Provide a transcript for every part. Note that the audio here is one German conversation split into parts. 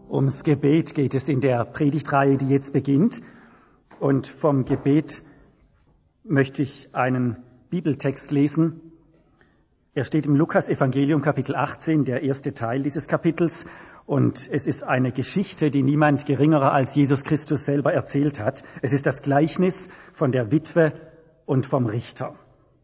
Ums Gebet geht es in der Predigtreihe, die jetzt beginnt. Und vom Gebet möchte ich einen Bibeltext lesen. Er steht im Lukas-Evangelium, Kapitel 18, der erste Teil dieses Kapitels. Und es ist eine Geschichte, die niemand geringerer als Jesus Christus selber erzählt hat. Es ist das Gleichnis von der Witwe und vom Richter.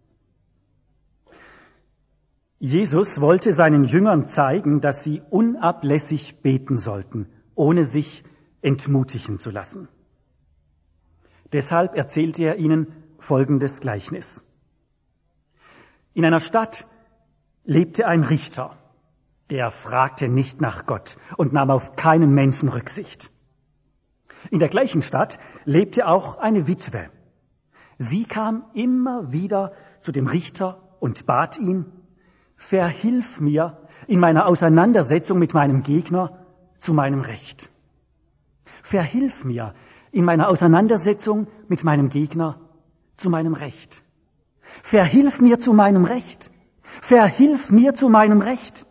Jesus wollte seinen Jüngern zeigen, dass sie unablässig beten sollten, ohne sich entmutigen zu lassen. Deshalb erzählte er ihnen folgendes Gleichnis. In einer Stadt lebte ein Richter, der fragte nicht nach Gott und nahm auf keinen Menschen Rücksicht. In der gleichen Stadt lebte auch eine Witwe. Sie kam immer wieder zu dem Richter und bat ihn: Verhilf mir in meiner Auseinandersetzung mit meinem Gegner zu meinem Recht. Verhilf mir in meiner Auseinandersetzung mit meinem Gegner zu meinem Recht. Verhilf mir zu meinem Recht. Verhilf mir zu meinem Recht.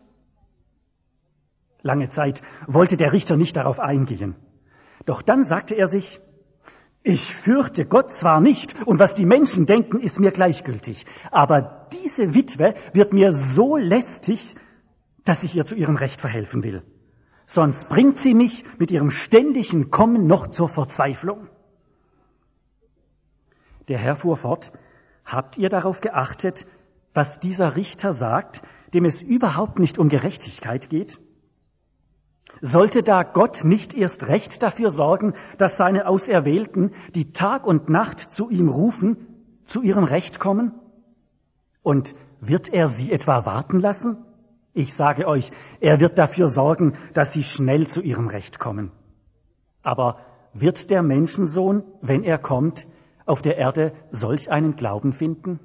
Lange Zeit wollte der Richter nicht darauf eingehen. Doch dann sagte er sich: Ich fürchte Gott zwar nicht, und was die Menschen denken, ist mir gleichgültig, aber diese Witwe wird mir so lästig, dass ich ihr zu ihrem Recht verhelfen will. Sonst bringt sie mich mit ihrem ständigen Kommen noch zur Verzweiflung. Der Herr fuhr fort: Habt ihr darauf geachtet, was dieser Richter sagt, dem es überhaupt nicht um Gerechtigkeit geht? Sollte da Gott nicht erst recht dafür sorgen, dass seine Auserwählten, die Tag und Nacht zu ihm rufen, zu ihrem Recht kommen? Und wird er sie etwa warten lassen? Ich sage euch, er wird dafür sorgen, dass sie schnell zu ihrem Recht kommen. Aber wird der Menschensohn, wenn er kommt, auf der Erde solch einen Glauben finden?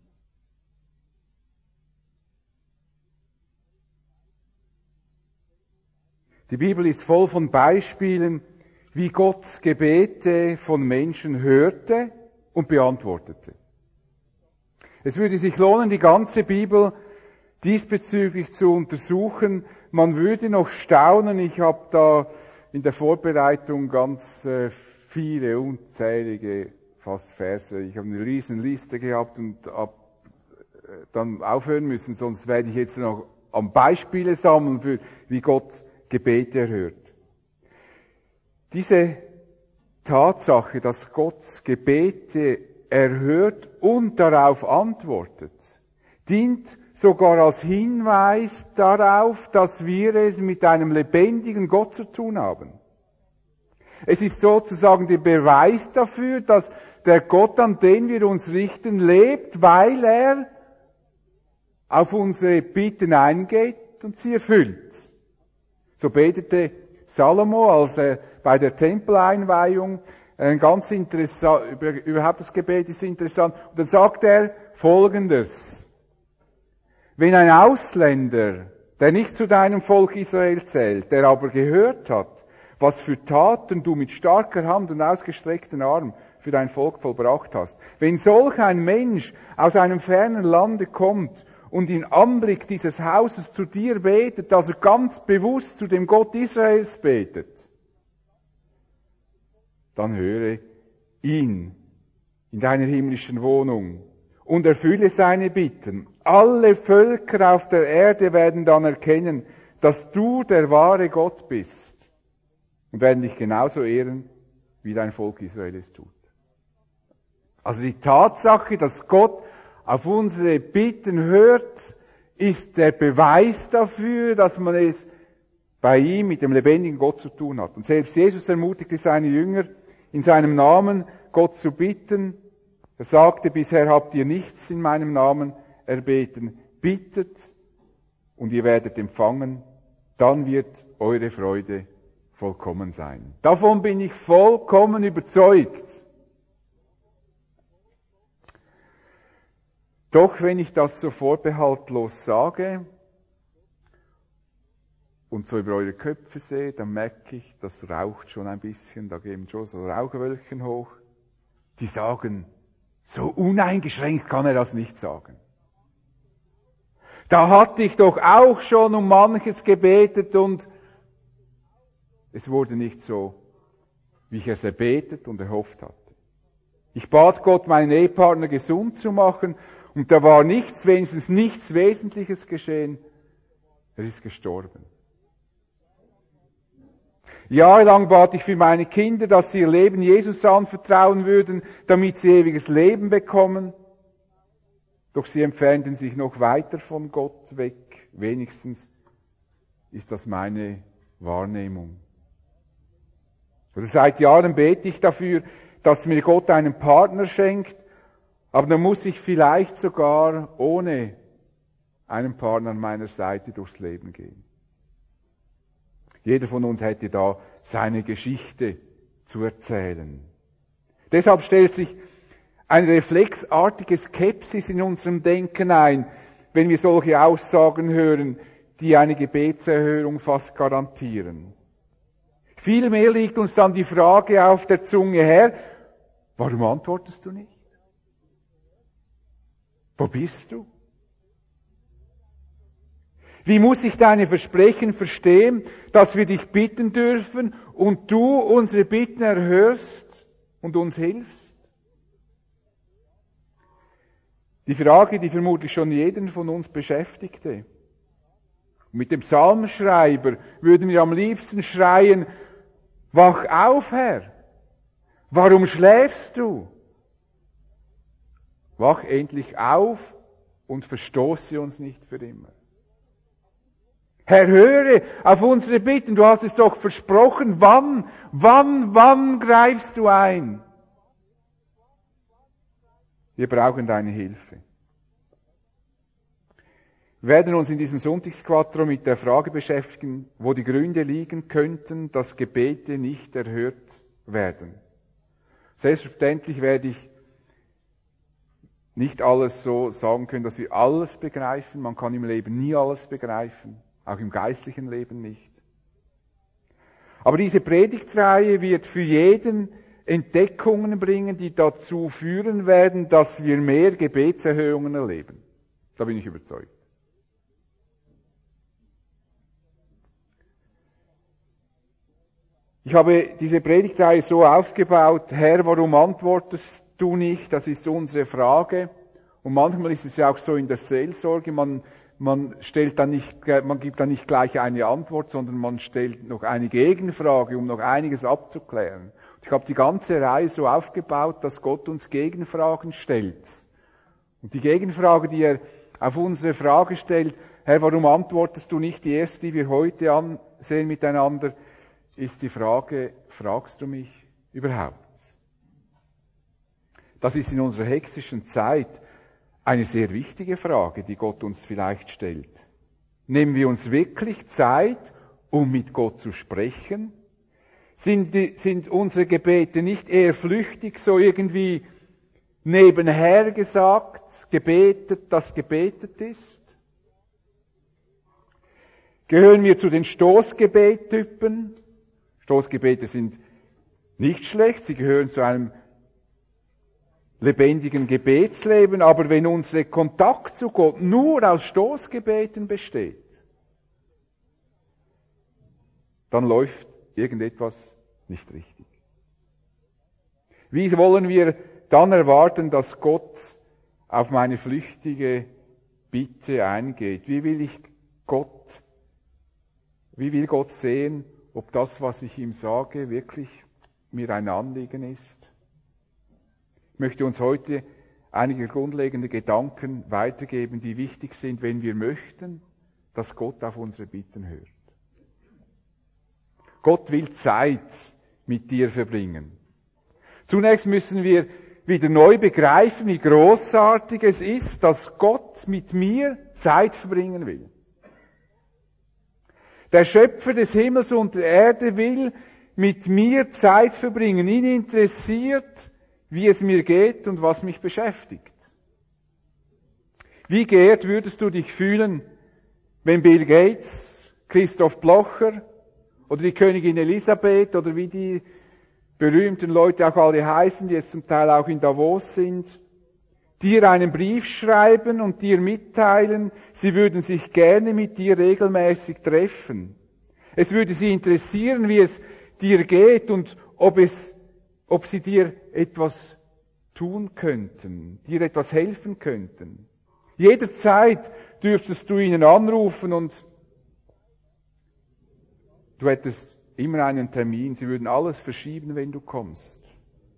Die Bibel ist voll von Beispielen, wie Gott Gebete von Menschen hörte und beantwortete. Es würde sich lohnen, die ganze Bibel diesbezüglich zu untersuchen. Man würde noch staunen. Ich habe da in der Vorbereitung ganz viele, unzählige fast Verse. Ich habe eine riesen Liste gehabt und dann aufhören müssen, sonst werde ich jetzt noch am Beispiele sammeln, für wie Gott Gebete erhört. Diese Tatsache, dass Gott Gebete erhört und darauf antwortet, dient sogar als Hinweis darauf, dass wir es mit einem lebendigen Gott zu tun haben. Es ist sozusagen der Beweis dafür, dass der Gott, an den wir uns richten, lebt, weil er auf unsere Bitten eingeht und sie erfüllt. So betete Salomo, als er bei der Tempeleinweihung, ganz interessant, überhaupt das Gebet ist interessant, und dann sagt er Folgendes: Wenn ein Ausländer, der nicht zu deinem Volk Israel zählt, der aber gehört hat, was für Taten du mit starker Hand und ausgestreckten Arm für dein Volk vollbracht hast, wenn solch ein Mensch aus einem fernen Lande kommt und in Anblick dieses Hauses zu dir betet, dass er ganz bewusst zu dem Gott Israels betet, dann höre ihn in deiner himmlischen Wohnung und erfülle seine Bitten. Alle Völker auf der Erde werden dann erkennen, dass du der wahre Gott bist und werden dich genauso ehren, wie dein Volk Israel es tut. Also die Tatsache, dass Gott auf unsere Bitten hört, ist der Beweis dafür, dass man es bei ihm mit dem lebendigen Gott zu tun hat. Und selbst Jesus ermutigte seine Jünger, in seinem Namen Gott zu bitten. Er sagte, bisher habt ihr nichts in meinem Namen erbeten. Bittet und ihr werdet empfangen, dann wird eure Freude vollkommen sein. Davon bin ich vollkommen überzeugt. Doch wenn ich das so vorbehaltlos sage und so über eure Köpfe sehe, dann merke ich, das raucht schon ein bisschen, da gehen schon so Rauchwölkchen hoch. Die sagen, so uneingeschränkt kann er das nicht sagen. Da hatte ich doch auch schon um manches gebetet und Es wurde nicht so, wie ich es erbetet und erhofft hatte. Ich bat Gott, meinen Ehepartner gesund zu machen, und da war nichts, wenigstens nichts Wesentliches geschehen. Er ist gestorben. Jahrelang bat ich für meine Kinder, dass sie ihr Leben Jesus anvertrauen würden, damit sie ewiges Leben bekommen. Doch sie entfernten sich noch weiter von Gott weg. Wenigstens ist das meine Wahrnehmung. Also seit Jahren bete ich dafür, dass mir Gott einen Partner schenkt, aber dann muss ich vielleicht sogar ohne einen Partner an meiner Seite durchs Leben gehen. Jeder von uns hätte da seine Geschichte zu erzählen. Deshalb stellt sich eine reflexartige Skepsis in unserem Denken ein, wenn wir solche Aussagen hören, die eine Gebetserhörung fast garantieren. Vielmehr liegt uns dann die Frage auf der Zunge: Herr, warum antwortest du nicht? Wo bist du? Wie muss ich deine Versprechen verstehen, dass wir dich bitten dürfen und du unsere Bitten erhörst und uns hilfst? Die Frage, die vermutlich schon jeden von uns beschäftigte. Mit dem Psalmschreiber würden wir am liebsten schreien: Wach auf, Herr! Warum schläfst du? Wach endlich auf und verstoße uns nicht für immer. Herr, höre auf unsere Bitten, du hast es doch versprochen. Wann greifst du ein? Wir brauchen deine Hilfe. Wir werden uns in diesem Sonntagsquattro mit der Frage beschäftigen, wo die Gründe liegen könnten, dass Gebete nicht erhört werden. Selbstverständlich werde ich nicht alles so sagen können, dass wir alles begreifen. Man kann im Leben nie alles begreifen, auch im geistlichen Leben nicht. Aber diese Predigtreihe wird für jeden Entdeckungen bringen, die dazu führen werden, dass wir mehr Gebetserhörungen erleben. Da bin ich überzeugt. Ich habe diese Predigtreihe so aufgebaut: Herr, warum antwortest du nicht? Das ist unsere Frage. Und manchmal ist es ja auch so in der Seelsorge, man gibt dann nicht gleich eine Antwort, sondern man stellt noch eine Gegenfrage, um noch einiges abzuklären. Ich habe die ganze Reihe so aufgebaut, dass Gott uns Gegenfragen stellt. Und die Gegenfrage, die er auf unsere Frage stellt: Herr, warum antwortest du nicht? Die erste, die wir heute ansehen miteinander, ist die Frage: Fragst du mich überhaupt? Das ist in unserer hektischen Zeit eine sehr wichtige Frage, die Gott uns vielleicht stellt. Nehmen wir uns wirklich Zeit, um mit Gott zu sprechen? Sind unsere Gebete nicht eher flüchtig, so irgendwie nebenher gesagt, gebetet, das gebetet ist? Gehören wir zu den Stoßgebettypen? Stoßgebete sind nicht schlecht, sie gehören zu einem lebendigen Gebetsleben, aber wenn unser Kontakt zu Gott nur aus Stoßgebeten besteht, dann läuft irgendetwas nicht richtig. Wie wollen wir dann erwarten, dass Gott auf meine flüchtige Bitte eingeht? Wie will Gott sehen, ob das, was ich ihm sage, wirklich mir ein Anliegen ist? Ich möchte uns heute einige grundlegende Gedanken weitergeben, die wichtig sind, wenn wir möchten, dass Gott auf unsere Bitten hört. Gott will Zeit mit dir verbringen. Zunächst müssen wir wieder neu begreifen, wie großartig es ist, dass Gott mit mir Zeit verbringen will. Der Schöpfer des Himmels und der Erde will mit mir Zeit verbringen. Ihn interessiert, wie es mir geht und was mich beschäftigt. Wie geehrt würdest du dich fühlen, wenn Bill Gates, Christoph Blocher oder die Königin Elisabeth oder wie die berühmten Leute auch alle heißen, die jetzt zum Teil auch in Davos sind, dir einen Brief schreiben und dir mitteilen, sie würden sich gerne mit dir regelmäßig treffen. Es würde sie interessieren, wie es dir geht und ob sie dir etwas tun könnten, dir etwas helfen könnten. Jederzeit dürftest du ihnen anrufen und du hättest immer einen Termin. Sie würden alles verschieben, wenn du kommst.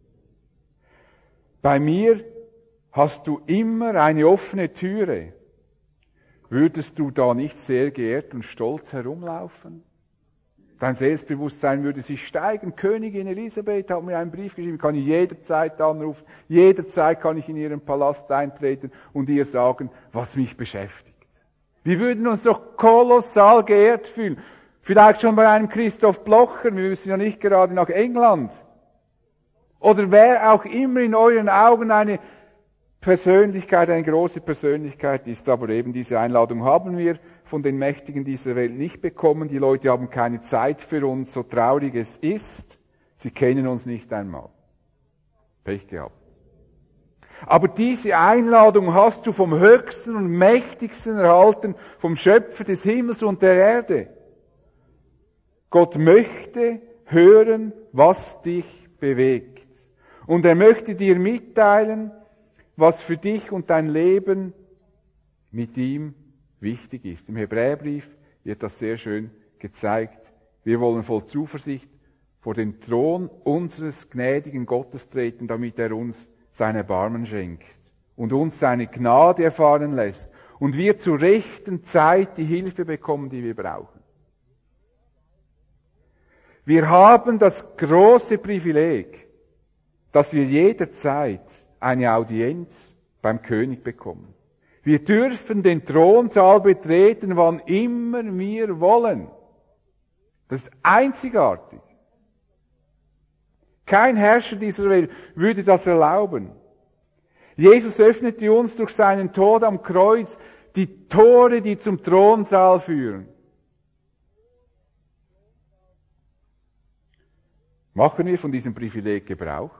Bei mir hast du immer eine offene Türe. Würdest du da nicht sehr geehrt und stolz herumlaufen? Dein Selbstbewusstsein würde sich steigern. Königin Elisabeth hat mir einen Brief geschrieben, ich kann ich jederzeit anrufen, jederzeit kann ich in ihren Palast eintreten und ihr sagen, was mich beschäftigt. Wir würden uns doch kolossal geehrt fühlen. Vielleicht schon bei einem Christoph Blocher, wir müssen ja nicht gerade nach England. Oder wer auch immer in euren Augen eine Persönlichkeit, eine große Persönlichkeit ist, aber eben diese Einladung haben wir von den Mächtigen dieser Welt nicht bekommen. Die Leute haben keine Zeit für uns, so traurig es ist. Sie kennen uns nicht einmal. Pech gehabt. Aber diese Einladung hast du vom Höchsten und Mächtigsten erhalten, vom Schöpfer des Himmels und der Erde. Gott möchte hören, was dich bewegt. Und er möchte dir mitteilen, was für dich und dein Leben mit ihm wichtig ist. Im Hebräerbrief wird das sehr schön gezeigt. Wir wollen voll Zuversicht vor den Thron unseres gnädigen Gottes treten, damit er uns sein Erbarmen schenkt und uns seine Gnade erfahren lässt und wir zur rechten Zeit die Hilfe bekommen, die wir brauchen. Wir haben das große Privileg, dass wir jederzeit eine Audienz beim König bekommen. Wir dürfen den Thronsaal betreten, wann immer wir wollen. Das ist einzigartig. Kein Herrscher dieser Welt würde das erlauben. Jesus öffnete uns durch seinen Tod am Kreuz die Tore, die zum Thronsaal führen. Machen wir von diesem Privileg Gebrauch?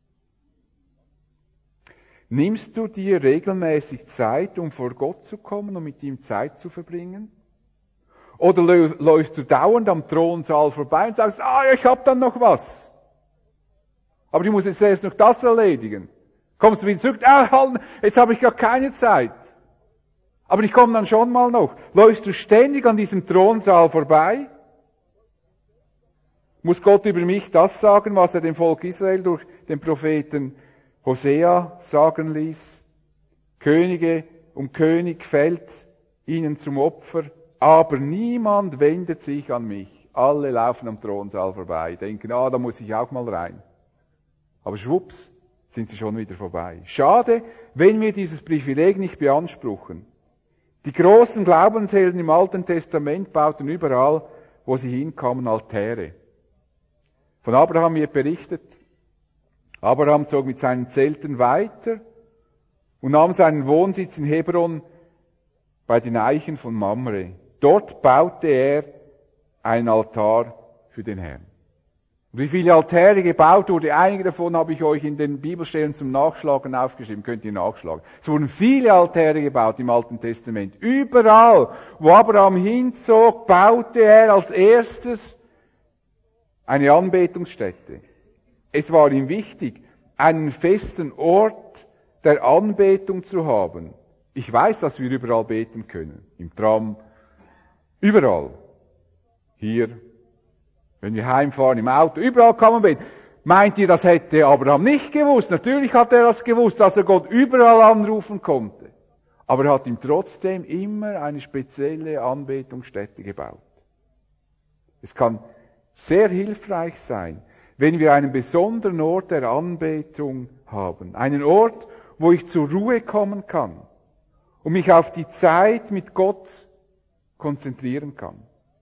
Nimmst du dir regelmäßig Zeit, um vor Gott zu kommen und mit ihm Zeit zu verbringen? Oder läufst du dauernd am Thronsaal vorbei und sagst, ich hab dann noch was. Aber ich muss jetzt erst noch das erledigen. Kommst du wieder zurück, jetzt habe ich gar keine Zeit. Aber ich komme dann schon mal noch. Läufst du ständig an diesem Thronsaal vorbei? Muss Gott über mich das sagen, was er dem Volk Israel durch den Propheten Hosea sagen ließ? Könige um König fällt ihnen zum Opfer, aber niemand wendet sich an mich. Alle laufen am Thronsaal vorbei, denken, da muss ich auch mal rein. Aber schwupps, sind sie schon wieder vorbei. Schade, wenn wir dieses Privileg nicht beanspruchen. Die großen Glaubenshelden im Alten Testament bauten überall, wo sie hinkamen, Altäre. Von Abraham wird berichtet, Abraham zog mit seinen Zelten weiter und nahm seinen Wohnsitz in Hebron bei den Eichen von Mamre. Dort baute er einen Altar für den Herrn. Und wie viele Altäre gebaut wurde, einige davon habe ich euch in den Bibelstellen zum Nachschlagen aufgeschrieben, könnt ihr nachschlagen. Es wurden viele Altäre gebaut im Alten Testament. Überall, wo Abraham hinzog, baute er als erstes eine Anbetungsstätte. Es war ihm wichtig, einen festen Ort der Anbetung zu haben. Ich weiß, dass wir überall beten können. Im Tram, überall. Hier, wenn wir heimfahren, im Auto, überall kann man beten. Meint ihr, das hätte Abraham nicht gewusst? Natürlich hat er das gewusst, dass er Gott überall anrufen konnte. Aber er hat ihm trotzdem immer eine spezielle Anbetungsstätte gebaut. Es kann sehr hilfreich sein, wenn wir einen besonderen Ort der Anbetung haben. Einen Ort, wo ich zur Ruhe kommen kann und mich auf die Zeit mit Gott konzentrieren kann.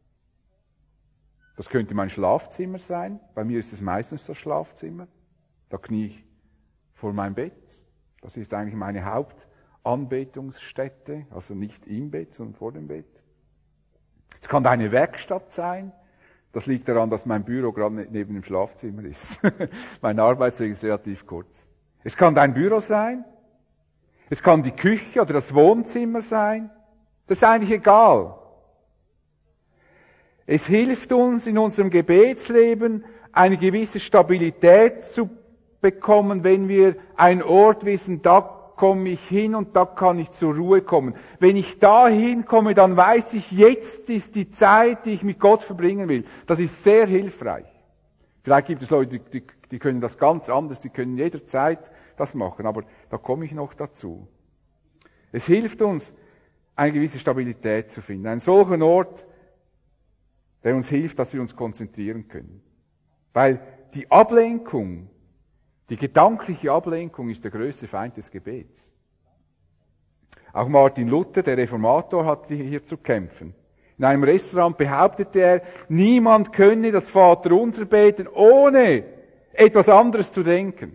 Das könnte mein Schlafzimmer sein. Bei mir ist es meistens das Schlafzimmer. Da knie ich vor meinem Bett. Das ist eigentlich meine Hauptanbetungsstätte. Also nicht im Bett, sondern vor dem Bett. Es kann eine Werkstatt sein. Das liegt daran, dass mein Büro gerade neben dem Schlafzimmer ist. Mein Arbeitsweg ist relativ kurz. Es kann dein Büro sein. Es kann die Küche oder das Wohnzimmer sein. Das ist eigentlich egal. Es hilft uns in unserem Gebetsleben, eine gewisse Stabilität zu bekommen, wenn wir einen Ort wissen, da komme ich hin und da kann ich zur Ruhe kommen. Wenn ich da hinkomme, dann weiß ich, jetzt ist die Zeit, die ich mit Gott verbringen will. Das ist sehr hilfreich. Vielleicht gibt es Leute, die können das ganz anders, die können jederzeit das machen, aber da komme ich noch dazu. Es hilft uns, eine gewisse Stabilität zu finden. Einen solchen Ort, der uns hilft, dass wir uns konzentrieren können. Weil die Ablenkung, die gedankliche Ablenkung ist der größte Feind des Gebets. Auch Martin Luther, der Reformator, hatte hier zu kämpfen. In einem Restaurant behauptete er, niemand könne das Vaterunser beten, ohne etwas anderes zu denken.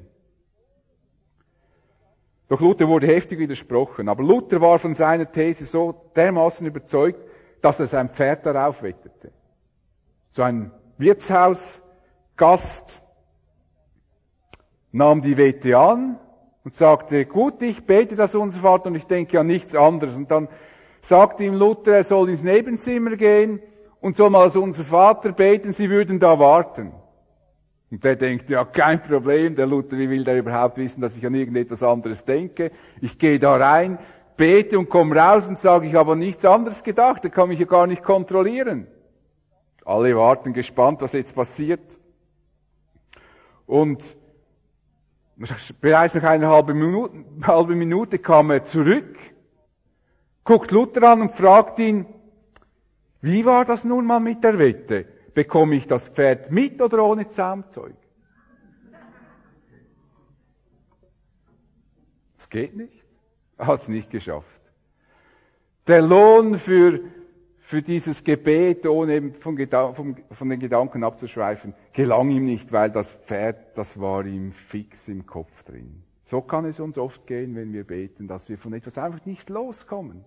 Doch Luther wurde heftig widersprochen. Aber Luther war von seiner These so dermaßen überzeugt, dass er sein Pferd darauf wettete. So ein Wirtshausgast nahm die Wette an und sagte, gut, ich bete das Unservater und ich denke an nichts anderes. Und dann sagte ihm Luther, er soll ins Nebenzimmer gehen und soll mal als Unservater beten, sie würden da warten. Und der denkt, ja, kein Problem, der Luther, wie will der überhaupt wissen, dass ich an irgendetwas anderes denke? Ich gehe da rein, bete und komme raus und sage, ich habe an nichts anderes gedacht, der kann mich ja gar nicht kontrollieren. Alle warten gespannt, was jetzt passiert. Und bereits nach einer halben Minute kam er zurück, guckt Luther an und fragt ihn, wie war das nun mal mit der Wette? Bekomme ich das Pferd mit oder ohne Zaumzeug? Das geht nicht. Er hat es nicht geschafft. Der Lohn für dieses Gebet, ohne eben von den Gedanken abzuschweifen, gelang ihm nicht, weil das Pferd, das war ihm fix im Kopf drin. So kann es uns oft gehen, wenn wir beten, dass wir von etwas einfach nicht loskommen.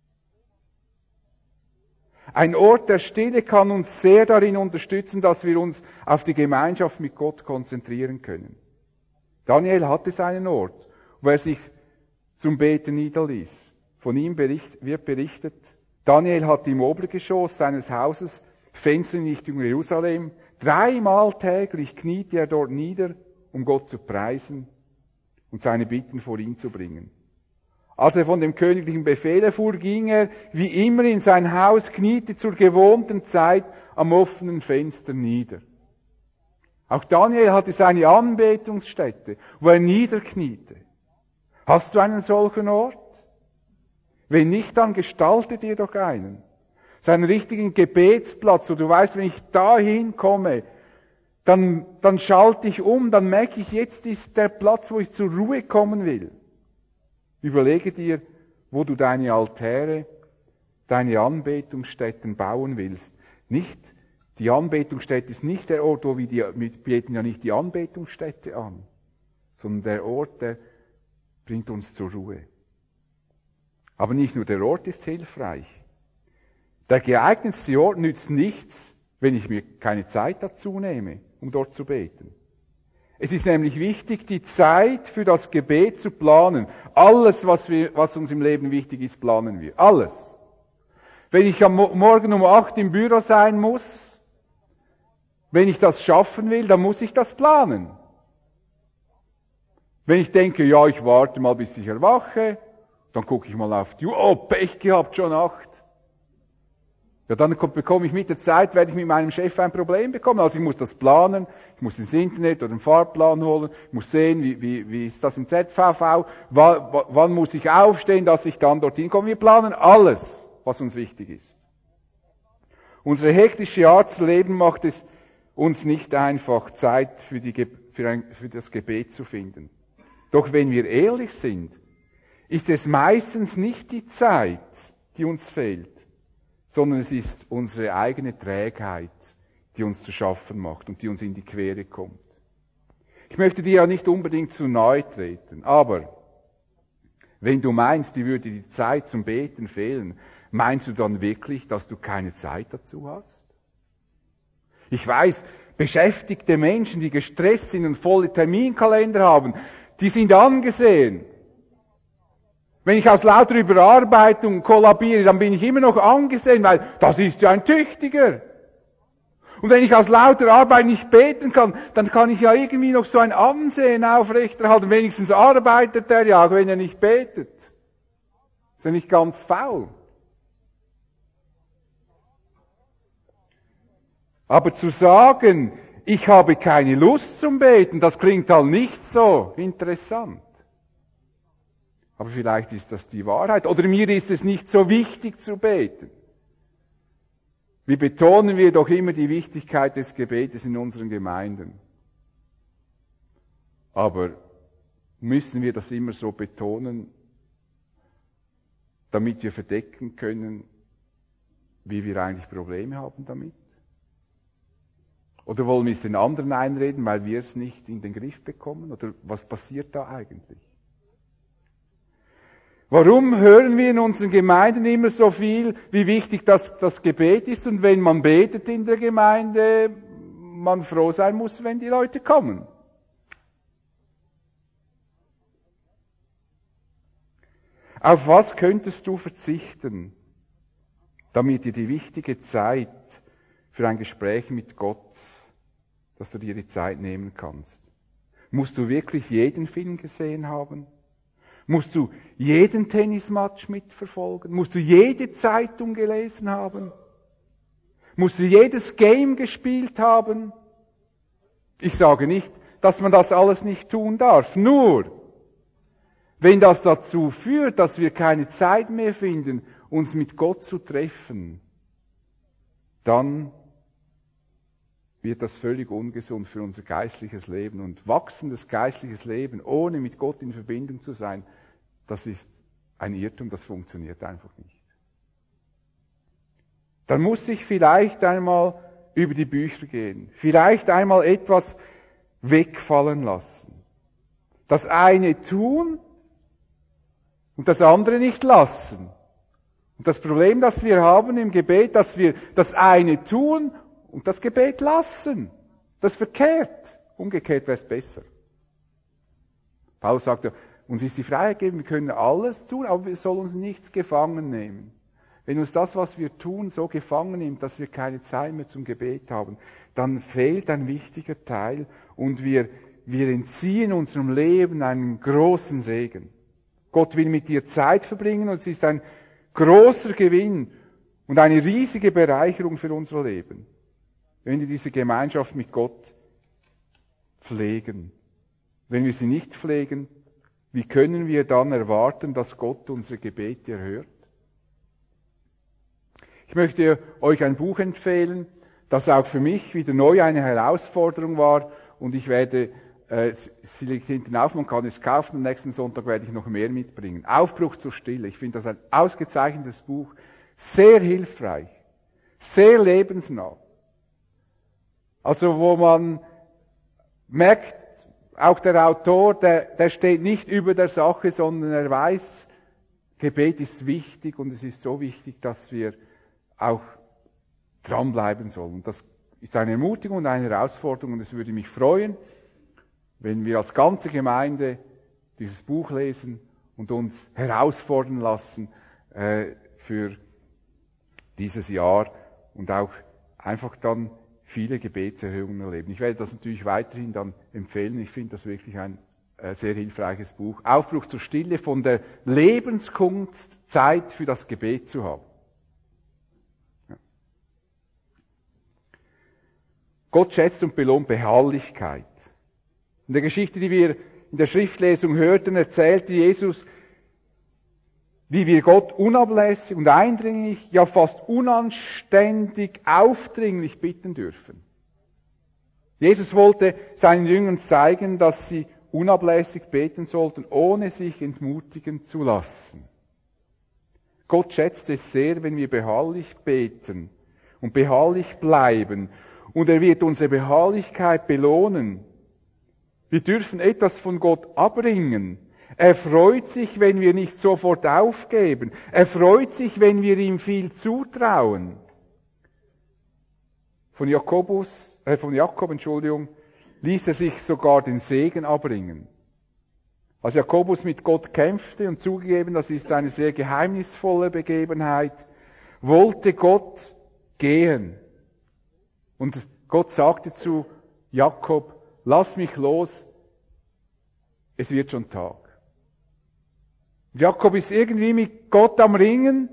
Ein Ort der Stille kann uns sehr darin unterstützen, dass wir uns auf die Gemeinschaft mit Gott konzentrieren können. Daniel hatte seinen Ort, wo er sich zum Beten niederließ. Von ihm wird berichtet, Daniel hatte im Obergeschoss seines Hauses Fenster in Richtung Jerusalem. 3-mal täglich kniete er dort nieder, um Gott zu preisen und seine Bitten vor ihn zu bringen. Als er von dem königlichen Befehl erfuhr, ging er wie immer in sein Haus, kniete zur gewohnten Zeit am offenen Fenster nieder. Auch Daniel hatte seine Anbetungsstätte, wo er niederkniete. Hast du einen solchen Ort? Wenn nicht, dann gestalte dir doch einen. So einen richtigen Gebetsplatz, wo du weißt, wenn ich da hinkomme, dann schalte ich um, dann merke ich, jetzt ist der Platz, wo ich zur Ruhe kommen will. Überlege dir, wo du deine Altäre, deine Anbetungsstätten bauen willst. Die Anbetungsstätte ist nicht der Ort, wo wir beten ja nicht die Anbetungsstätte an, sondern der Ort, der bringt uns zur Ruhe. Aber nicht nur der Ort ist hilfreich. Der geeignetste Ort nützt nichts, wenn ich mir keine Zeit dazu nehme, um dort zu beten. Es ist nämlich wichtig, die Zeit für das Gebet zu planen. Alles, was uns im Leben wichtig ist, planen wir. Alles. Wenn ich am Morgen um 8 im Büro sein muss, wenn ich das schaffen will, dann muss ich das planen. Wenn ich denke, ja, ich warte mal, bis ich erwache, dann gucke ich mal auf die Uhr, oh, Pech gehabt, schon 8. Ja, dann bekomme ich mit der Zeit, werde ich mit meinem Chef ein Problem bekommen. Also ich muss das planen, ich muss ins Internet oder einen Fahrplan holen, ich muss sehen, wie ist das im ZVV, wann muss ich aufstehen, dass ich dann dorthin komme. Wir planen alles, was uns wichtig ist. Unsere hektische Art zu leben macht es uns nicht einfach, Zeit für das Gebet zu finden. Doch wenn wir ehrlich sind, ist es meistens nicht die Zeit, die uns fehlt, sondern es ist unsere eigene Trägheit, die uns zu schaffen macht und die uns in die Quere kommt. Ich möchte dir ja nicht unbedingt zu nahe treten, aber wenn du meinst, dir würde die Zeit zum Beten fehlen, meinst du dann wirklich, dass du keine Zeit dazu hast? Ich weiß, beschäftigte Menschen, die gestresst sind und volle Terminkalender haben, die sind angesehen. Wenn ich aus lauter Überarbeitung kollabiere, dann bin ich immer noch angesehen, weil das ist ja ein Tüchtiger. Und wenn ich aus lauter Arbeit nicht beten kann, dann kann ich ja irgendwie noch so ein Ansehen aufrechterhalten. Wenigstens arbeitet er ja, wenn er nicht betet. Ist er nicht ganz faul? Aber zu sagen, ich habe keine Lust zum Beten, das klingt halt nicht so interessant. Aber vielleicht ist das die Wahrheit. Oder mir ist es nicht so wichtig zu beten. Wie betonen wir doch immer die Wichtigkeit des Gebetes in unseren Gemeinden. Aber müssen wir das immer so betonen, damit wir verdecken können, wie wir eigentlich Probleme haben damit? Oder wollen wir es den anderen einreden, weil wir es nicht in den Griff bekommen? Oder was passiert da eigentlich? Warum hören wir in unseren Gemeinden immer so viel, wie wichtig das Gebet ist und wenn man betet in der Gemeinde, man froh sein muss, wenn die Leute kommen? Auf was könntest du verzichten, damit dir die wichtige Zeit für ein Gespräch mit Gott, dass du dir die Zeit nehmen kannst? Musst du wirklich jeden Film gesehen haben? Musst du jeden Tennismatch mitverfolgen? Musst du jede Zeitung gelesen haben? Musst du jedes Game gespielt haben? Ich sage nicht, dass man das alles nicht tun darf. Nur, wenn das dazu führt, dass wir keine Zeit mehr finden, uns mit Gott zu treffen, dann wird das völlig ungesund für unser geistliches Leben. Und wachsendes geistliches Leben, ohne mit Gott in Verbindung zu sein, das ist ein Irrtum, das funktioniert einfach nicht. Dann muss ich vielleicht einmal über die Bücher gehen, vielleicht einmal etwas wegfallen lassen. Das eine tun und das andere nicht lassen. Und das Problem, das wir haben im Gebet, dass wir das eine tun und das Gebet lassen. Das ist verkehrt. Umgekehrt wäre es besser. Paulus sagt ja, uns ist die Freiheit gegeben, wir können alles tun, aber wir sollen uns nichts gefangen nehmen. Wenn uns das, was wir tun, so gefangen nimmt, dass wir keine Zeit mehr zum Gebet haben, dann fehlt ein wichtiger Teil und wir entziehen unserem Leben einen großen Segen. Gott will mit dir Zeit verbringen und es ist ein großer Gewinn und eine riesige Bereicherung für unser Leben, wenn wir diese Gemeinschaft mit Gott pflegen. Wenn wir sie nicht pflegen, wie können wir dann erwarten, dass Gott unsere Gebete erhört? Ich möchte euch ein Buch empfehlen, das auch für mich wieder neu eine Herausforderung war und ich werde, sie liegt hinten auf, man kann es kaufen, am nächsten Sonntag werde ich noch mehr mitbringen. Aufbruch zur Stille, ich finde das ein ausgezeichnetes Buch, sehr hilfreich, sehr lebensnah. Also wo man merkt, auch der Autor, der steht nicht über der Sache, sondern er weiß, Gebet ist wichtig und es ist so wichtig, dass wir auch dranbleiben sollen. Und das ist eine Ermutigung und eine Herausforderung und es würde mich freuen, wenn wir als ganze Gemeinde dieses Buch lesen und uns herausfordern lassen für dieses Jahr und auch einfach dann viele Gebetserhörungen erleben. Ich werde das natürlich weiterhin dann empfehlen. Ich finde das wirklich ein sehr hilfreiches Buch. Aufbruch zur Stille, von der Lebenskunst Zeit für das Gebet zu haben. Ja. Gott schätzt und belohnt Beharrlichkeit. In der Geschichte, die wir in der Schriftlesung hörten, erzählte Jesus, wie wir Gott unablässig und eindringlich, ja fast unanständig, aufdringlich bitten dürfen. Jesus wollte seinen Jüngern zeigen, dass sie unablässig beten sollten, ohne sich entmutigen zu lassen. Gott schätzt es sehr, wenn wir beharrlich beten und beharrlich bleiben. Und er wird unsere Beharrlichkeit belohnen. Wir dürfen etwas von Gott abringen. Er freut sich, wenn wir nicht sofort aufgeben. Er freut sich, wenn wir ihm viel zutrauen. Von Jakob, ließ er sich sogar den Segen abbringen. Als Jakobus mit Gott kämpfte und zugegeben, das ist eine sehr geheimnisvolle Begebenheit, wollte Gott gehen. Und Gott sagte zu Jakob, lass mich los, es wird schon Tag. Jakob ist irgendwie mit Gott am Ringen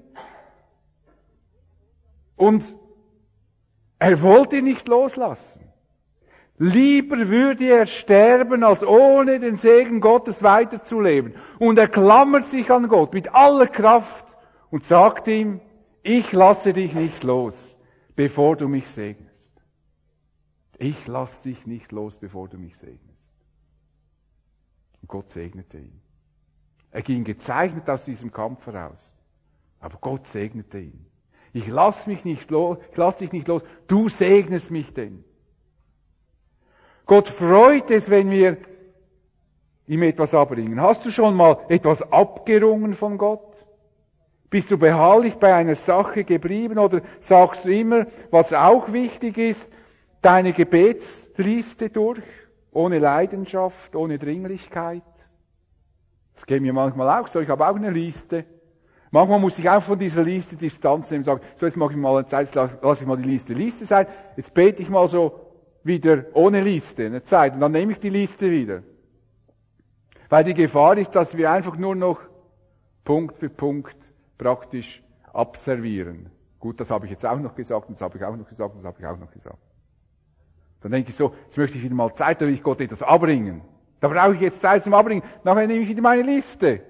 und er wollte ihn nicht loslassen. Lieber würde er sterben, als ohne den Segen Gottes weiterzuleben. Und er klammert sich an Gott mit aller Kraft und sagt ihm, ich lasse dich nicht los, bevor du mich segnest. Ich lasse dich nicht los, bevor du mich segnest. Und Gott segnete ihn. Er ging gezeichnet aus diesem Kampf heraus. Aber Gott segnete ihn. Ich lass dich nicht los, du segnest mich denn. Gott freut es, wenn wir ihm etwas abbringen. Hast du schon mal etwas abgerungen von Gott? Bist du beharrlich bei einer Sache geblieben oder sagst du immer, was auch wichtig ist, deine Gebetsliste durch, ohne Leidenschaft, ohne Dringlichkeit? Das geht mir manchmal auch so, ich habe auch eine Liste. Manchmal muss ich auch von dieser Liste Distanz nehmen und sagen, so jetzt mache ich mal eine Zeit, lasse ich mal die Liste sein, jetzt bete ich mal so wieder ohne Liste eine Zeit und dann nehme ich die Liste wieder. Weil die Gefahr ist, dass wir einfach nur noch Punkt für Punkt praktisch abservieren. Gut, das habe ich jetzt auch noch gesagt, und das habe ich auch noch gesagt, und das habe ich auch noch gesagt. Dann denke ich so, jetzt möchte ich wieder mal Zeit, da will ich Gott etwas abbringen. Da brauche ich jetzt Zeit zum Abbringen, nachher nehme ich wieder meine Liste.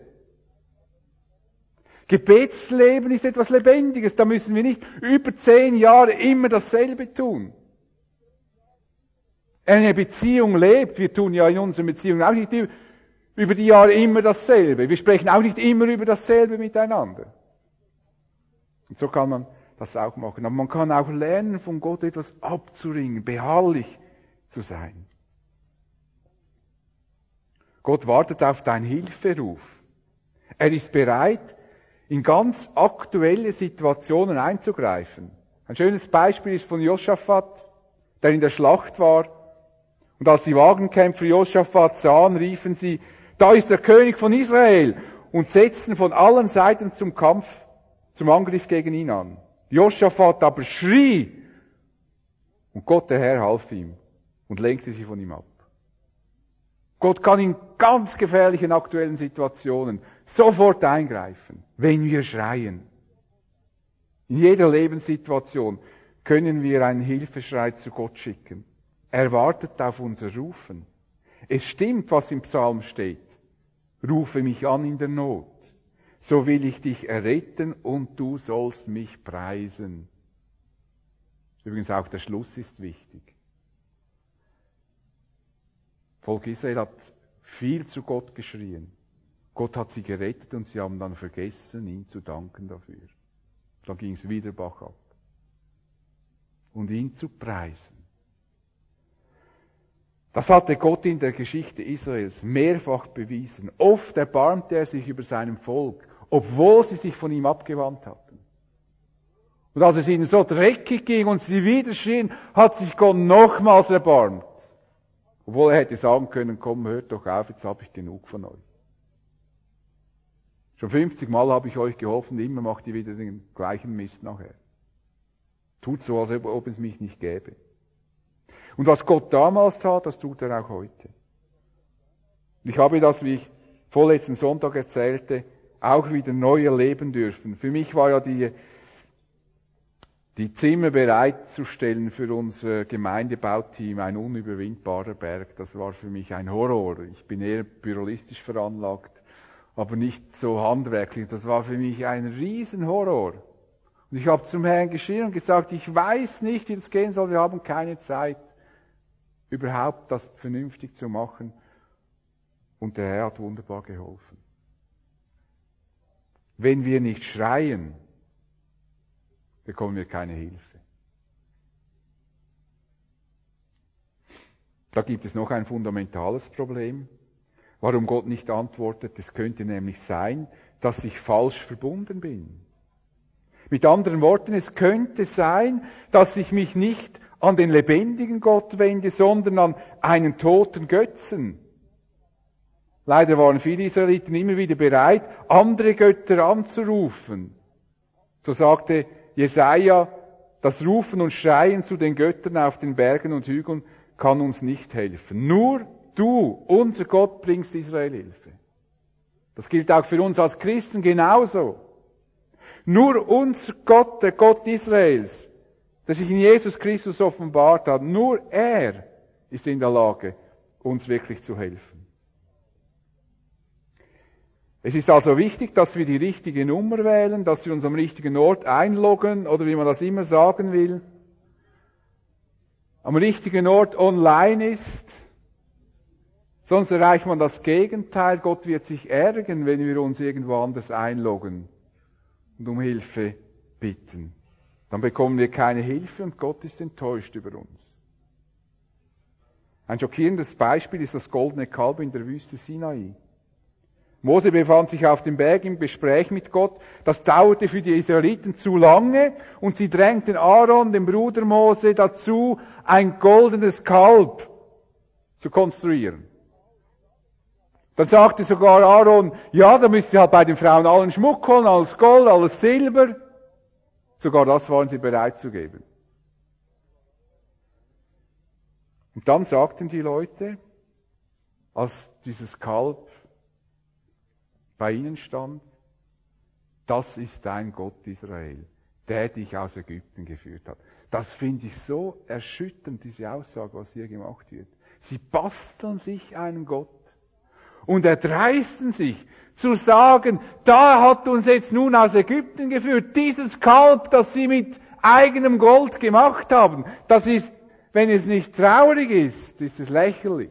Gebetsleben ist etwas Lebendiges, da müssen wir nicht über 10 Jahre immer dasselbe tun. Eine Beziehung lebt, wir tun ja in unseren Beziehungen auch nicht über die Jahre immer dasselbe. Wir sprechen auch nicht immer über dasselbe miteinander. Und so kann man das auch machen. Aber man kann auch lernen, von Gott etwas abzuringen, beharrlich zu sein. Gott wartet auf deinen Hilferuf. Er ist bereit, in ganz aktuelle Situationen einzugreifen. Ein schönes Beispiel ist von Josaphat, der in der Schlacht war. Und als die Wagenkämpfer Josaphat sahen, riefen sie, da ist der König von Israel, und setzten von allen Seiten zum Angriff gegen ihn an. Josaphat aber schrie, und Gott, der Herr, half ihm und lenkte sie von ihm ab. Gott kann in ganz gefährlichen aktuellen Situationen sofort eingreifen, wenn wir schreien. In jeder Lebenssituation können wir einen Hilfeschrei zu Gott schicken. Er wartet auf unser Rufen. Es stimmt, was im Psalm steht. Rufe mich an in der Not. So will ich dich erretten und du sollst mich preisen. Übrigens auch der Schluss ist wichtig. Volk Israel hat viel zu Gott geschrien. Gott hat sie gerettet und sie haben dann vergessen, ihm zu danken dafür. Dann ging es wieder bergab. Und ihn zu preisen. Das hatte Gott in der Geschichte Israels mehrfach bewiesen. Oft erbarmte er sich über seinem Volk, obwohl sie sich von ihm abgewandt hatten. Und als es ihnen so dreckig ging und sie wieder schrien, hat sich Gott nochmals erbarmt. Obwohl er hätte sagen können, komm, hört doch auf, jetzt habe ich genug von euch. Schon 50 Mal habe ich euch geholfen, immer macht ihr wieder den gleichen Mist nachher. Tut so, als ob es mich nicht gäbe. Und was Gott damals tat, das tut er auch heute. Ich habe das, wie ich vorletzten Sonntag erzählte, auch wieder neu erleben dürfen. Für mich war ja die Zimmer bereitzustellen für unser Gemeindebauteam ein unüberwindbarer Berg. Das war für mich ein Horror. Ich bin eher bürolistisch veranlagt, aber nicht so handwerklich. Das war für mich ein Riesenhorror. Und ich habe zum Herrn geschrien und gesagt, ich weiß nicht, wie das gehen soll, wir haben keine Zeit, überhaupt das vernünftig zu machen. Und der Herr hat wunderbar geholfen. Wenn wir nicht schreien, bekommen wir keine Hilfe. Da gibt es noch ein fundamentales Problem, warum Gott nicht antwortet. Es könnte nämlich sein, dass ich falsch verbunden bin. Mit anderen Worten, es könnte sein, dass ich mich nicht an den lebendigen Gott wende, sondern an einen toten Götzen. Leider waren viele Israeliten immer wieder bereit, andere Götter anzurufen. So sagte Jesaja, das Rufen und Schreien zu den Göttern auf den Bergen und Hügeln kann uns nicht helfen. Nur du, unser Gott, bringst Israel Hilfe. Das gilt auch für uns als Christen genauso. Nur unser Gott, der Gott Israels, der sich in Jesus Christus offenbart hat, nur er ist in der Lage, uns wirklich zu helfen. Es ist also wichtig, dass wir die richtige Nummer wählen, dass wir uns am richtigen Ort einloggen oder wie man das immer sagen will, am richtigen Ort online ist. Sonst erreicht man das Gegenteil. Gott wird sich ärgern, wenn wir uns irgendwo anders einloggen und um Hilfe bitten. Dann bekommen wir keine Hilfe und Gott ist enttäuscht über uns. Ein schockierendes Beispiel ist das goldene Kalb in der Wüste Sinai. Mose befand sich auf dem Berg im Gespräch mit Gott. Das dauerte für die Israeliten zu lange und sie drängten Aaron, den Bruder Mose, dazu, ein goldenes Kalb zu konstruieren. Dann sagte sogar Aaron, ja, da müsst ihr halt bei den Frauen allen Schmuck holen, alles Gold, alles Silber. Sogar das waren sie bereit zu geben. Und dann sagten die Leute, als dieses Kalb bei ihnen stand, das ist dein Gott Israel, der dich aus Ägypten geführt hat. Das finde ich so erschütternd, diese Aussage, was hier gemacht wird. Sie basteln sich einen Gott und erdreisten sich zu sagen, da hat uns jetzt nun aus Ägypten geführt, dieses Kalb, das sie mit eigenem Gold gemacht haben, das ist, wenn es nicht traurig ist es lächerlich.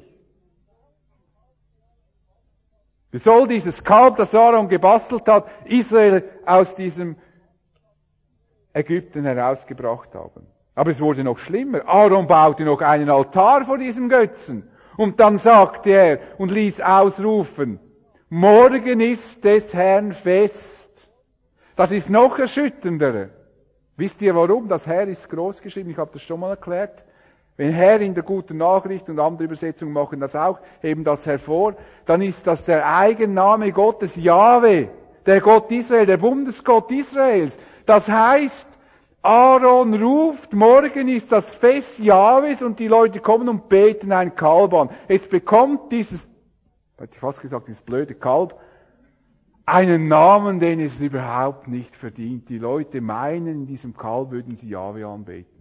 Wie soll dieses Kalb, das Aaron gebastelt hat, Israel aus diesem Ägypten herausgebracht haben? Aber es wurde noch schlimmer. Aaron baute noch einen Altar vor diesem Götzen. Und dann sagte er und ließ ausrufen, morgen ist des Herrn Fest. Das ist noch erschütternder. Wisst ihr warum? Das Herr ist groß geschrieben, ich habe das schon mal erklärt. Wenn Herr in der Guten Nachricht und andere Übersetzungen machen das auch, heben das hervor, dann ist das der Eigenname Gottes, Jahwe, der Gott Israel, der Bundesgott Israels. Das heißt, Aaron ruft, morgen ist das Fest Jahwes und die Leute kommen und beten ein Kalb an. Jetzt bekommt dieses, hätte ich fast gesagt, dieses blöde Kalb, einen Namen, den es überhaupt nicht verdient. Die Leute meinen, in diesem Kalb würden sie Jahwe anbeten.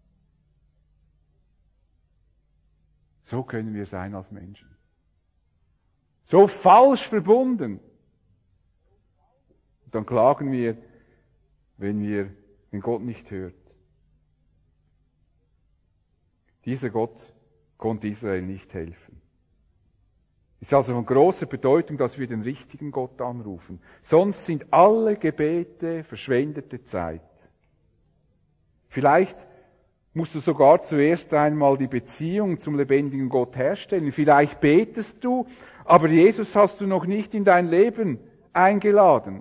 So können wir sein als Menschen. So falsch verbunden. Und dann klagen wir, wenn Gott nicht hört. Dieser Gott konnte Israel nicht helfen. Es ist also von großer Bedeutung, dass wir den richtigen Gott anrufen. Sonst sind alle Gebete verschwendete Zeit. Vielleicht musst du sogar zuerst einmal die Beziehung zum lebendigen Gott herstellen. Vielleicht betest du, aber Jesus hast du noch nicht in dein Leben eingeladen.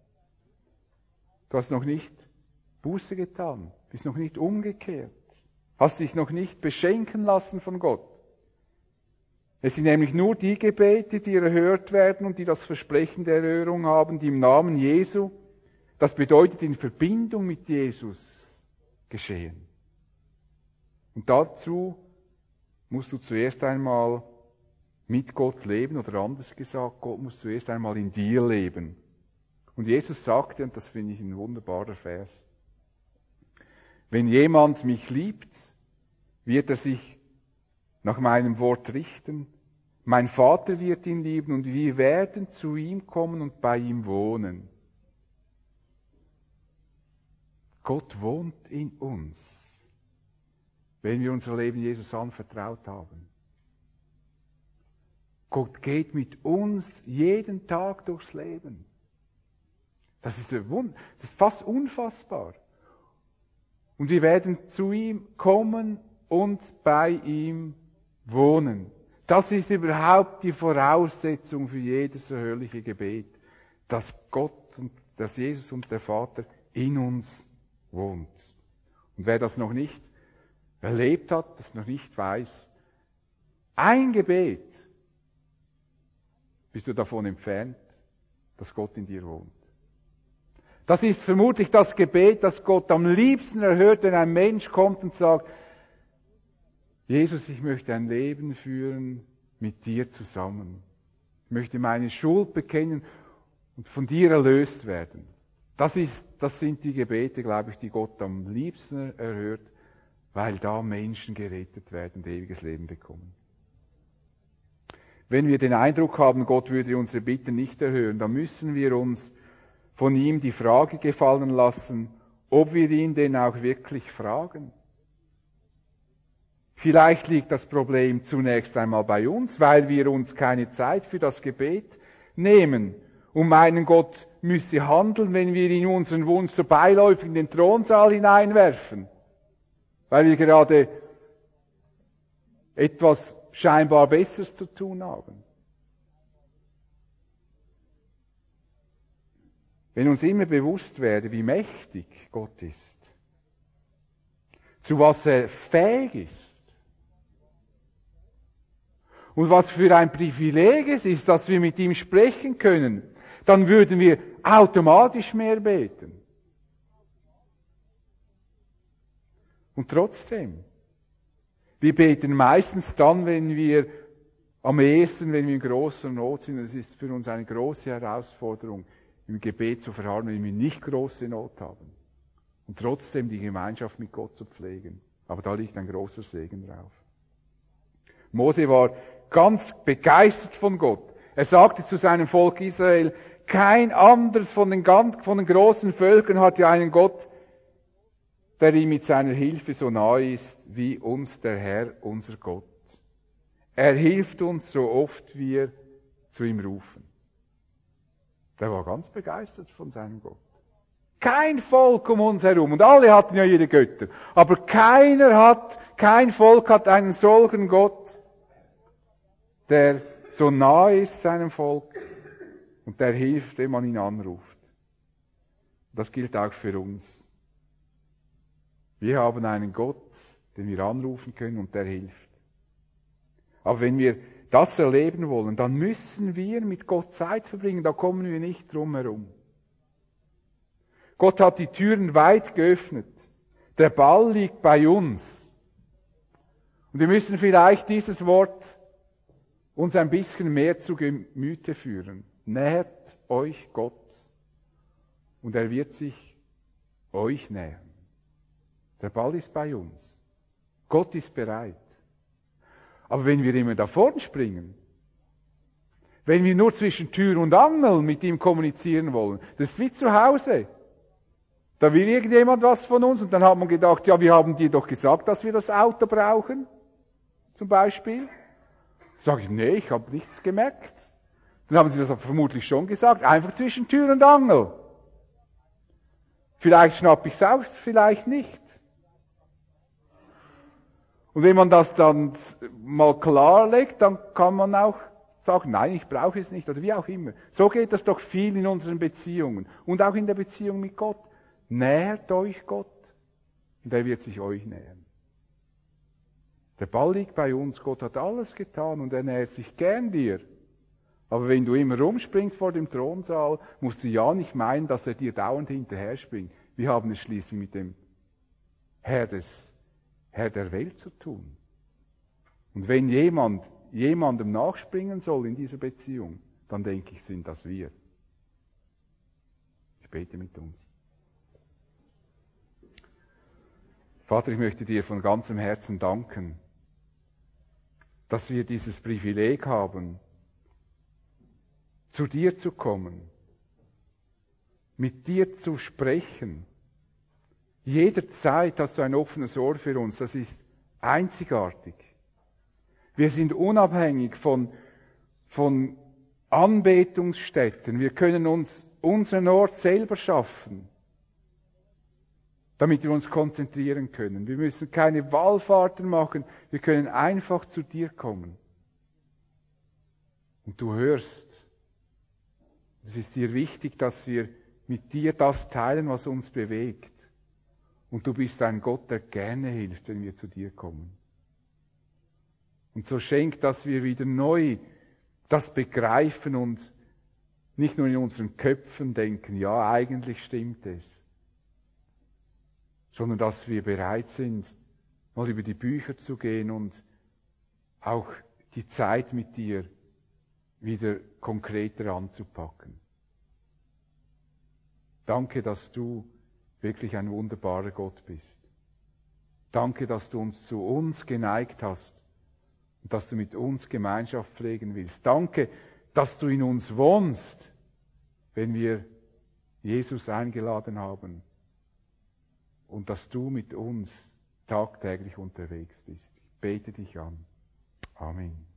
Du hast noch nicht Buße getan, bist noch nicht umgekehrt, hast dich noch nicht beschenken lassen von Gott. Es sind nämlich nur die Gebete, die erhört werden und die das Versprechen der Erhörung haben, die im Namen Jesu, das bedeutet in Verbindung mit Jesus, geschehen. Und dazu musst du zuerst einmal mit Gott leben, oder anders gesagt, Gott muss zuerst einmal in dir leben. Und Jesus sagte, und das finde ich ein wunderbarer Vers, wenn jemand mich liebt, wird er sich nach meinem Wort richten. Mein Vater wird ihn lieben und wir werden zu ihm kommen und bei ihm wohnen. Gott wohnt in uns, wenn wir unser Leben Jesus anvertraut haben. Gott geht mit uns jeden Tag durchs Leben. Das ist fast unfassbar. Und wir werden zu ihm kommen und bei ihm wohnen. Das ist überhaupt die Voraussetzung für jedes erhörliche Gebet, dass Gott und dass Jesus und der Vater in uns wohnt. Und wer das noch nicht erlebt hat, das noch nicht weiß, ein Gebet bist du davon entfernt, dass Gott in dir wohnt. Das ist vermutlich das Gebet, das Gott am liebsten erhört, wenn ein Mensch kommt und sagt, Jesus, ich möchte ein Leben führen mit dir zusammen. Ich möchte meine Schuld bekennen und von dir erlöst werden. Das sind die Gebete, glaube ich, die Gott am liebsten erhört, weil da Menschen gerettet werden und ewiges Leben bekommen. Wenn wir den Eindruck haben, Gott würde unsere Bitten nicht erhören, dann müssen wir uns von ihm die Frage gefallen lassen, ob wir ihn denn auch wirklich fragen. Vielleicht liegt das Problem zunächst einmal bei uns, weil wir uns keine Zeit für das Gebet nehmen und meinen, Gott müsse handeln, wenn wir ihn unseren Wunsch so beiläufig in den Thronsaal hineinwerfen, weil wir gerade etwas scheinbar Besseres zu tun haben. Wenn uns immer bewusst werde, wie mächtig Gott ist, zu was er fähig ist und was für ein Privileg es ist, dass wir mit ihm sprechen können, dann würden wir automatisch mehr beten. Und trotzdem, wir beten meistens dann, wenn wir in großer Not sind. Es ist für uns eine große Herausforderung, im Gebet zu verharren, wenn wir nicht große Not haben. Und trotzdem die Gemeinschaft mit Gott zu pflegen. Aber da liegt ein großer Segen drauf. Mose war ganz begeistert von Gott. Er sagte zu seinem Volk Israel, kein anderes von den großen Völkern hat ja einen Gott, der ihm mit seiner Hilfe so nahe ist, wie uns der Herr, unser Gott. Er hilft uns so oft wir zu ihm rufen. Der war ganz begeistert von seinem Gott. Kein Volk um uns herum, und alle hatten ja ihre Götter, aber kein Volk hat einen solchen Gott, der so nahe ist seinem Volk und der hilft, wenn man ihn anruft. Das gilt auch für uns. Wir haben einen Gott, den wir anrufen können und der hilft. Aber wenn wir das erleben wollen, dann müssen wir mit Gott Zeit verbringen, da kommen wir nicht drum herum. Gott hat die Türen weit geöffnet. Der Ball liegt bei uns. Und wir müssen vielleicht dieses Wort uns ein bisschen mehr zu Gemüte führen. Nähert euch Gott und er wird sich euch nähern. Der Ball ist bei uns. Gott ist bereit. Aber wenn wir immer davon springen, wenn wir nur zwischen Tür und Angel mit ihm kommunizieren wollen, das ist wie zu Hause. Da will irgendjemand was von uns und dann hat man gedacht, ja, wir haben dir doch gesagt, dass wir das Auto brauchen, zum Beispiel. Sag ich, nee, ich habe nichts gemerkt. Dann haben sie das vermutlich schon gesagt, einfach zwischen Tür und Angel. Vielleicht schnapp ich's aus, vielleicht nicht. Und wenn man das dann mal klarlegt, dann kann man auch sagen, nein, ich brauche es nicht oder wie auch immer. So geht das doch viel in unseren Beziehungen und auch in der Beziehung mit Gott. Nähert euch Gott und er wird sich euch nähern. Der Ball liegt bei uns, Gott hat alles getan und er nähert sich gern dir. Aber wenn du immer rumspringst vor dem Thronsaal, musst du ja nicht meinen, dass er dir dauernd hinterher springt. Wir haben es schließlich mit dem Herr der Welt zu tun. Und wenn jemand jemandem nachspringen soll in dieser Beziehung, dann denke ich, sind das wir. Ich bete mit uns. Vater, ich möchte dir von ganzem Herzen danken, dass wir dieses Privileg haben, zu dir zu kommen, mit dir zu sprechen. Jederzeit hast du ein offenes Ohr für uns. Das ist einzigartig. Wir sind unabhängig von Anbetungsstätten. Wir können uns unseren Ort selber schaffen, damit wir uns konzentrieren können. Wir müssen keine Wallfahrten machen. Wir können einfach zu dir kommen. Und du hörst. Es ist dir wichtig, dass wir mit dir das teilen, was uns bewegt. Und du bist ein Gott, der gerne hilft, wenn wir zu dir kommen. Und so schenkt, dass wir wieder neu das begreifen und nicht nur in unseren Köpfen denken, ja, eigentlich stimmt es, sondern dass wir bereit sind, mal über die Bücher zu gehen und auch die Zeit mit dir wieder konkreter anzupacken. Danke, dass du wirklich ein wunderbarer Gott bist. Danke, dass du uns zu uns geneigt hast und dass du mit uns Gemeinschaft pflegen willst. Danke, dass du in uns wohnst, wenn wir Jesus eingeladen haben und dass du mit uns tagtäglich unterwegs bist. Ich bete dich an. Amen.